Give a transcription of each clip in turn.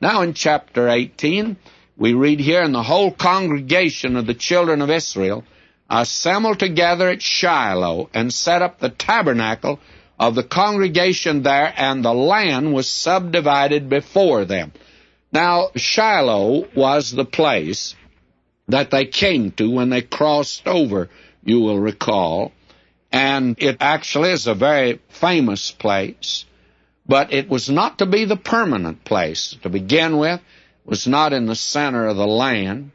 Now in chapter 18, we read here, "And the whole congregation of the children of Israel assembled together at Shiloh and set up the tabernacle of the congregation there, and the land was subdivided before them." Now, Shiloh was the place that they came to when they crossed over, you will recall. And it actually is a very famous place, but it was not to be the permanent place. To begin with, it was not in the center of the land.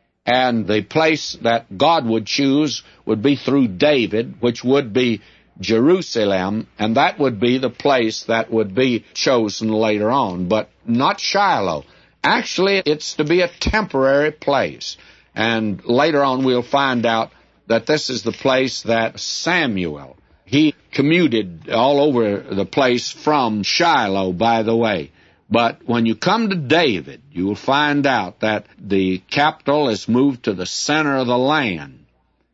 And the place that God would choose would be through David, which would be Jerusalem, and that would be the place that would be chosen later on, but not Shiloh. Actually, it's to be a temporary place. And later on we'll find out that this is the place that Samuel, he commuted all over the place from Shiloh, by the way. But when you come to David, you will find out that the capital is moved to the center of the land.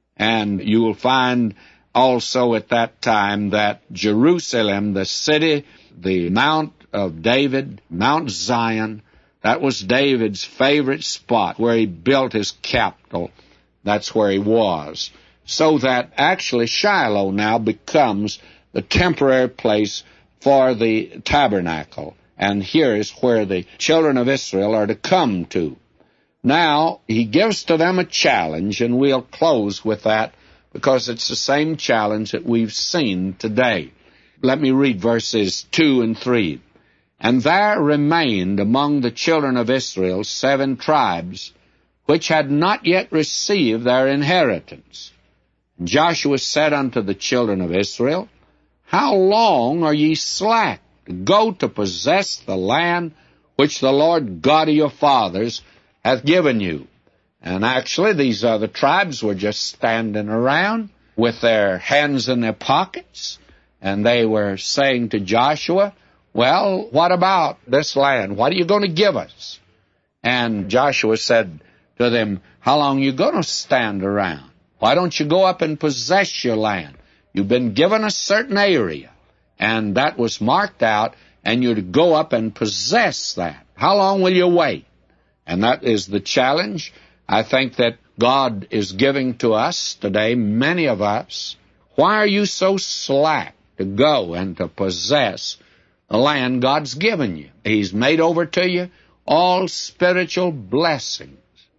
And you will find also at that time that Jerusalem, the city, the Mount of David, Mount Zion, that was David's favorite spot where he built his capital. That's where he was. So that actually Shiloh now becomes the temporary place for the tabernacle. And here is where the children of Israel are to come to. Now, he gives to them a challenge, and we'll close with that because it's the same challenge that we've seen today. Let me read verses 2 and 3. "And there remained among the children of Israel 7 tribes, which had not yet received their inheritance. And Joshua said unto the children of Israel, How long are ye slack to go to possess the land which the Lord God of your fathers hath given you?" And actually, these other tribes were just standing around with their hands in their pockets, and they were saying to Joshua, "Well, what about this land? What are you going to give us?" And Joshua said to them, "How long are you going to stand around? Why don't you go up and possess your land? You've been given a certain area, and that was marked out, and you're to go up and possess that. How long will you wait?" And that is the challenge I think that God is giving to us today, many of us. Why are you so slack to go and to possess the land God's given you? He's made over to you all spiritual blessings.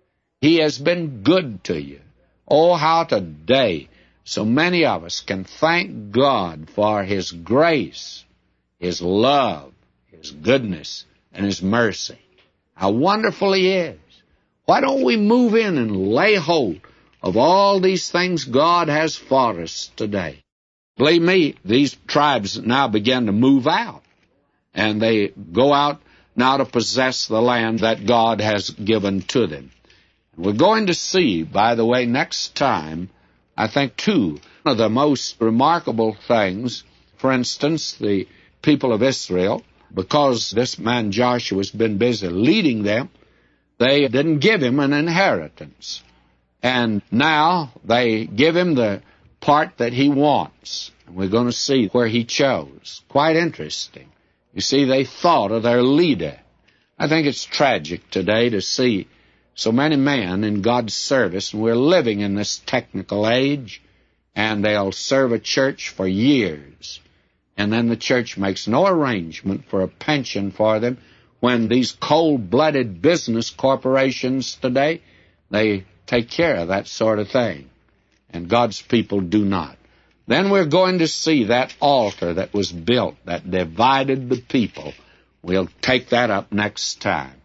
He has been good to you. Oh, how today so many of us can thank God for His grace, His love, His goodness, and His mercy. How wonderful He is. Why don't we move in and lay hold of all these things God has for us today? Believe me, these tribes now begin to move out, and they go out now to possess the land that God has given to them. We're going to see, by the way, next time, I think, 2 of the most remarkable things. For instance, the people of Israel, because this man Joshua has been busy leading them, they didn't give him an inheritance. And now they give him the part that he wants. And we're going to see where he chose. Quite interesting. You see, they thought of their leader. I think it's tragic today to see so many men in God's service, and we're living in this technical age, and they'll serve a church for years, and then the church makes no arrangement for a pension for them, when these cold-blooded business corporations today, they take care of that sort of thing, and God's people do not. Then we're going to see that altar that was built, that divided the people. We'll take that up next time.